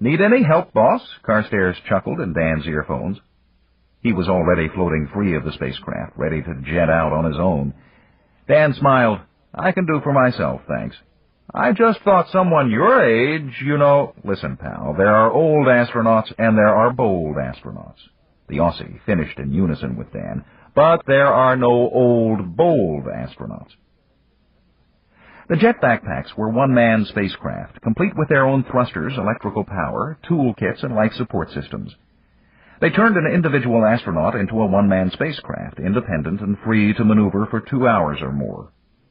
Need any help, boss? Carstairs chuckled in Dan's earphones. He was already floating free of the spacecraft, ready to jet out on his own. Dan smiled. I can do for myself, thanks. I just thought someone your age, you know... Listen, pal, there are old astronauts and there are bold astronauts. The Aussie finished in unison with Dan. But there are no old, bold astronauts. The jet backpacks were one-man spacecraft, complete with their own thrusters, electrical power, toolkits, and life support systems. They turned an individual astronaut into a one-man spacecraft, independent and free to maneuver for 2 hours or more.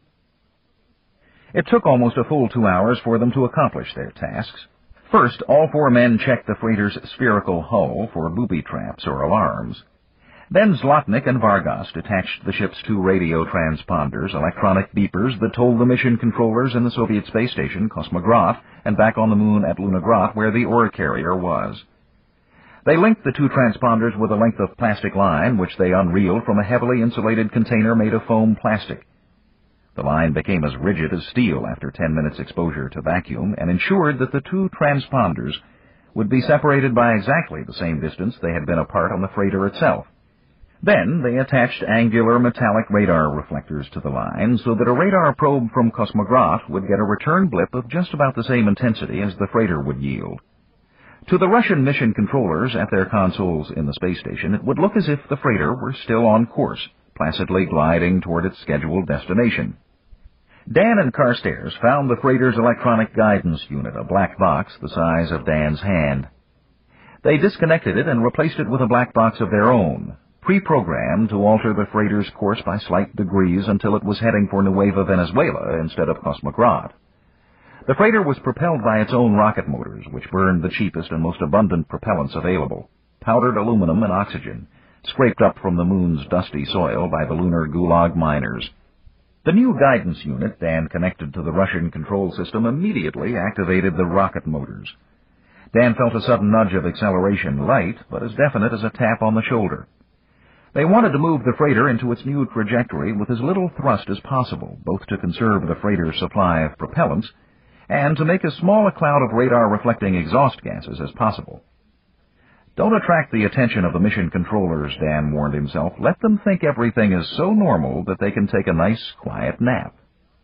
It took almost a full 2 hours for them to accomplish their tasks. First, all 4 men checked the freighter's spherical hull for booby traps or alarms. Then Zlotnick and Vargas detached the ship's 2 radio transponders, electronic beepers that told the mission controllers in the Soviet space station, Kosmograd, and back on the moon at Lunagrad, where the ore carrier was. They linked the 2 transponders with a length of plastic line, which they unreeled from a heavily insulated container made of foam plastic. The line became as rigid as steel after 10 minutes exposure to vacuum, and ensured that the 2 transponders would be separated by exactly the same distance they had been apart on the freighter itself. Then they attached angular metallic radar reflectors to the line so that a radar probe from Kosmograd would get a return blip of just about the same intensity as the freighter would yield. To the Russian mission controllers at their consoles in the space station, it would look as if the freighter were still on course, placidly gliding toward its scheduled destination. Dan and Carstairs found the freighter's electronic guidance unit, a black box the size of Dan's hand. They disconnected it and replaced it with a black box of their own, pre-programmed to alter the freighter's course by slight degrees until it was heading for Nueva Venezuela instead of Kosmograd. The freighter was propelled by its own rocket motors, which burned the cheapest and most abundant propellants available, powdered aluminum and oxygen, scraped up from the moon's dusty soil by the lunar gulag miners. The new guidance unit Dan connected to the Russian control system immediately activated the rocket motors. Dan felt a sudden nudge of acceleration, light, but as definite as a tap on the shoulder. They wanted to move the freighter into its new trajectory with as little thrust as possible, both to conserve the freighter's supply of propellants and to make as small a cloud of radar-reflecting exhaust gases as possible. Don't attract the attention of the mission controllers, Dan warned himself. Let them think everything is so normal that they can take a nice, quiet nap.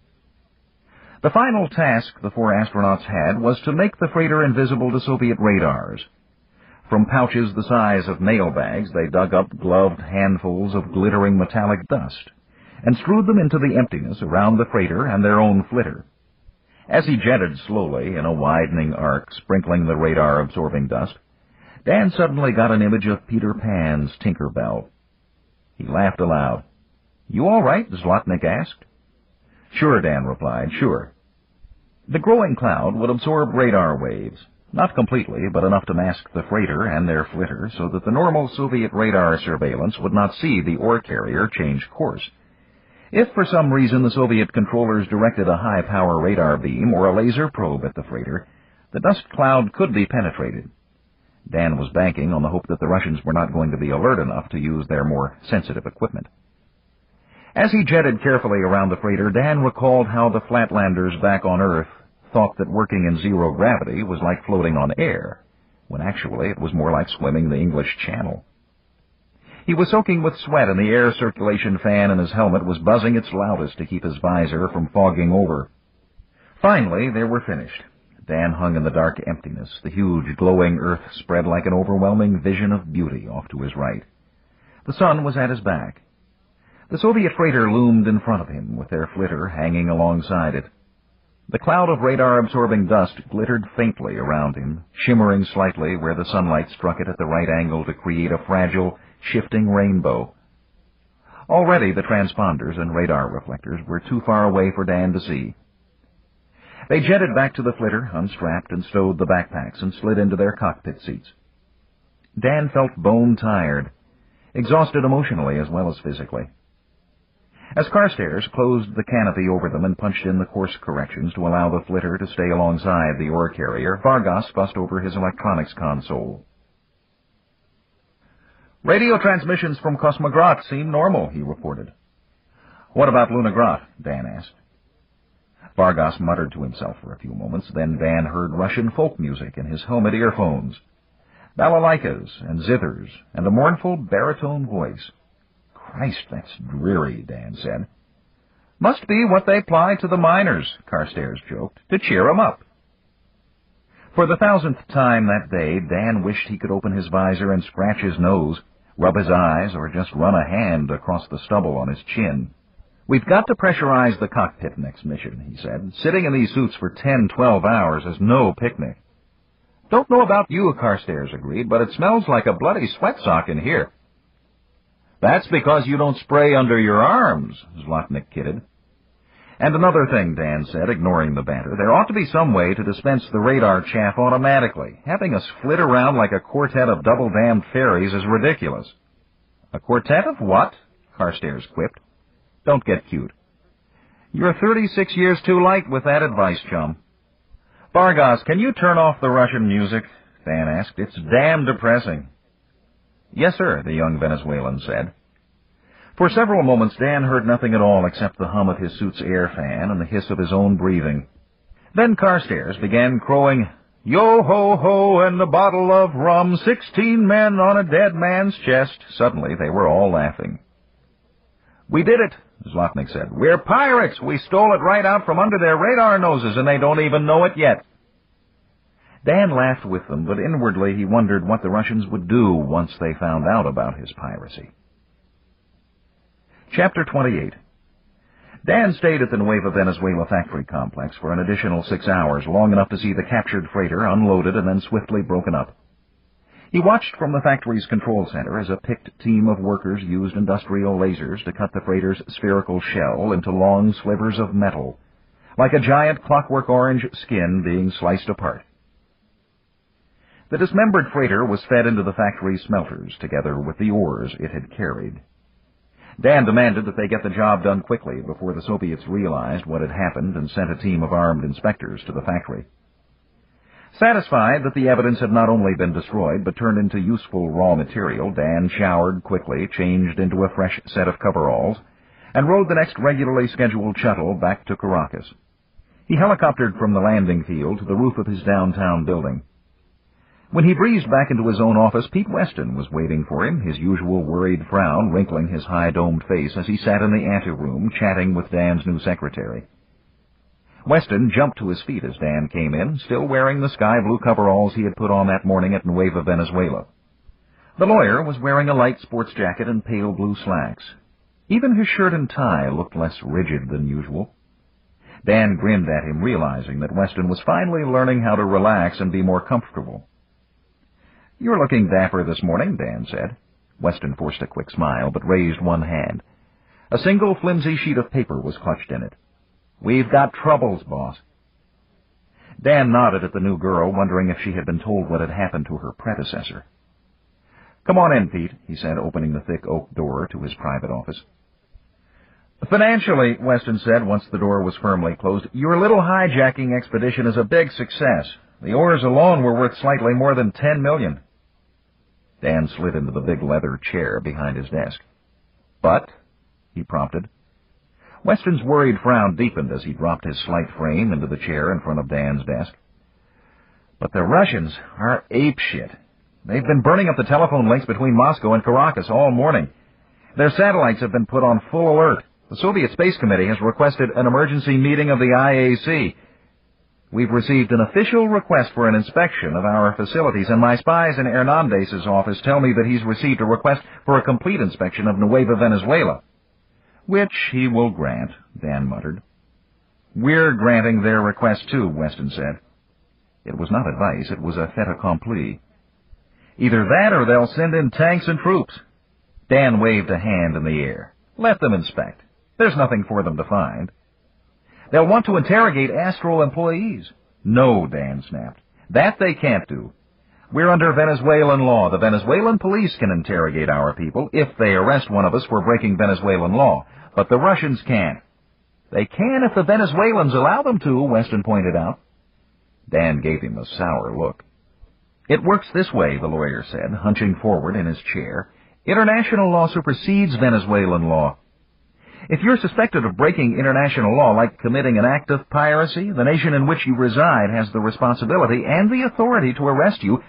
The final task the 4 astronauts had was to make the freighter invisible to Soviet radars. From pouches the size of mail bags, they dug up gloved handfuls of glittering metallic dust and strewed them into the emptiness around the freighter and their own flitter. As he jetted slowly in a widening arc, sprinkling the radar-absorbing dust, Dan suddenly got an image of Peter Pan's Tinker Bell. He laughed aloud. You all right? Zlotnick asked. Sure, Dan replied, sure. The growing cloud would absorb radar waves, not completely, but enough to mask the freighter and their flitter so that the normal Soviet radar surveillance would not see the ore carrier change course. If for some reason the Soviet controllers directed a high-power radar beam or a laser probe at the freighter, the dust cloud could be penetrated. Dan was banking on the hope that the Russians were not going to be alert enough to use their more sensitive equipment. As he jetted carefully around the freighter, Dan recalled how the Flatlanders back on Earth thought that working in zero gravity was like floating on air, when actually it was more like swimming the English Channel. He was soaking with sweat, and the air circulation fan in his helmet was buzzing its loudest to keep his visor from fogging over. Finally, they were finished. Dan hung in the dark emptiness, the huge glowing Earth spread like an overwhelming vision of beauty off to his right. The sun was at his back. The Soviet freighter loomed in front of him, with their flitter hanging alongside it. The cloud of radar-absorbing dust glittered faintly around him, shimmering slightly where the sunlight struck it at the right angle to create a fragile, shifting rainbow. Already the transponders and radar reflectors were too far away for Dan to see. They jetted back to the flitter, unstrapped and stowed the backpacks, and slid into their cockpit seats. Dan felt bone-tired, exhausted emotionally as well as physically. As Carstairs closed the canopy over them and punched in the course corrections to allow the flitter to stay alongside the ore carrier, Vargas fussed over his electronics console. Radio transmissions from Kosmograd seem normal, he reported. What about Lunagrad? Dan asked. Vargas muttered to himself for a few moments. Then Dan heard Russian folk music in his helmet earphones. Balalaikas and zithers and a mournful baritone voice. Christ, that's dreary, Dan said. Must be what they ply to the miners, Carstairs joked, to cheer 'em up. For the 1000th time that day, Dan wished he could open his visor and scratch his nose, rub his eyes, or just run a hand across the stubble on his chin. We've got to pressurize the cockpit next mission, he said. Sitting in these suits for 10-12 hours is no picnic. Don't know about you, Carstairs agreed, but it smells like a bloody sweat sock in here. That's because you don't spray under your arms, Zlotnick kidded. And another thing, Dan said, ignoring the banter, there ought to be some way to dispense the radar chaff automatically. Having us flit around like a quartet of double-damned fairies is ridiculous. A quartet of what? Carstairs quipped. Don't get cute. You're 36 years too light with that advice, chum. Vargas, can you turn off the Russian music? Dan asked. It's damn depressing. Yes, sir, the young Venezuelan said. For several moments, Dan heard nothing at all except the hum of his suit's air fan and the hiss of his own breathing. Then Carstairs began crowing, Yo-ho-ho and a bottle of rum, 16 men on a dead man's chest. Suddenly, they were all laughing. We did it, Zlotnick said. We're pirates. We stole it right out from under their radar noses, and they don't even know it yet. Dan laughed with them, but inwardly he wondered what the Russians would do once they found out about his piracy. Chapter 28. Dan stayed at the Nueva Venezuela factory complex for an additional 6 hours, long enough to see the captured freighter unloaded and then swiftly broken up. He watched from the factory's control center as a picked team of workers used industrial lasers to cut the freighter's spherical shell into long slivers of metal, like a giant clockwork orange skin being sliced apart. The dismembered freighter was fed into the factory's smelters, together with the ores it had carried. Dan demanded that they get the job done quickly before the Soviets realized what had happened and sent a team of armed inspectors to the factory. Satisfied that the evidence had not only been destroyed but turned into useful raw material, Dan showered quickly, changed into a fresh set of coveralls, and rode the next regularly scheduled shuttle back to Caracas. He helicoptered from the landing field to the roof of his downtown building. When he breezed back into his own office, Pete Weston was waiting for him, his usual worried frown wrinkling his high-domed face as he sat in the anteroom chatting with Dan's new secretary. Weston jumped to his feet as Dan came in, still wearing the sky-blue coveralls he had put on that morning at Nueva Venezuela. The lawyer was wearing a light sports jacket and pale blue slacks. Even his shirt and tie looked less rigid than usual. Dan grinned at him, realizing that Weston was finally learning how to relax and be more comfortable. You're looking dapper this morning, Dan said. Weston forced a quick smile, but raised one hand. A single flimsy sheet of paper was clutched in it. We've got troubles, boss. Dan nodded at the new girl, wondering if she had been told what had happened to her predecessor. Come on in, Pete, he said, opening the thick oak door to his private office. Financially, Weston said once the door was firmly closed, your little hijacking expedition is a big success. The ores alone were worth slightly more than $10 million. Dan slid into the big leather chair behind his desk. But, he prompted. Weston's worried frown deepened as he dropped his slight frame into the chair in front of Dan's desk. But the Russians are apeshit. They've been burning up the telephone links between Moscow and Caracas all morning. Their satellites have been put on full alert. The Soviet Space Committee has requested an emergency meeting of the IAC. We've received an official request for an inspection of our facilities, and my spies in Hernandez's office tell me that he's received a request for a complete inspection of Nueva Venezuela. Which he will grant, Dan muttered. We're granting their request too, Weston said. It was not advice, it was a fait accompli. Either that or they'll send in tanks and troops. Dan waved a hand in the air. Let them inspect. There's nothing for them to find. They'll want to interrogate Astro employees. No, Dan snapped. That they can't do. We're under Venezuelan law. The Venezuelan police can interrogate our people if they arrest one of us for breaking Venezuelan law. But the Russians can't. They can if the Venezuelans allow them to, Weston pointed out. Dan gave him a sour look. It works this way, the lawyer said, hunching forward in his chair. International law supersedes Venezuelan law. If you're suspected of breaking international law, like committing an act of piracy, the nation in which you reside has the responsibility and the authority to arrest you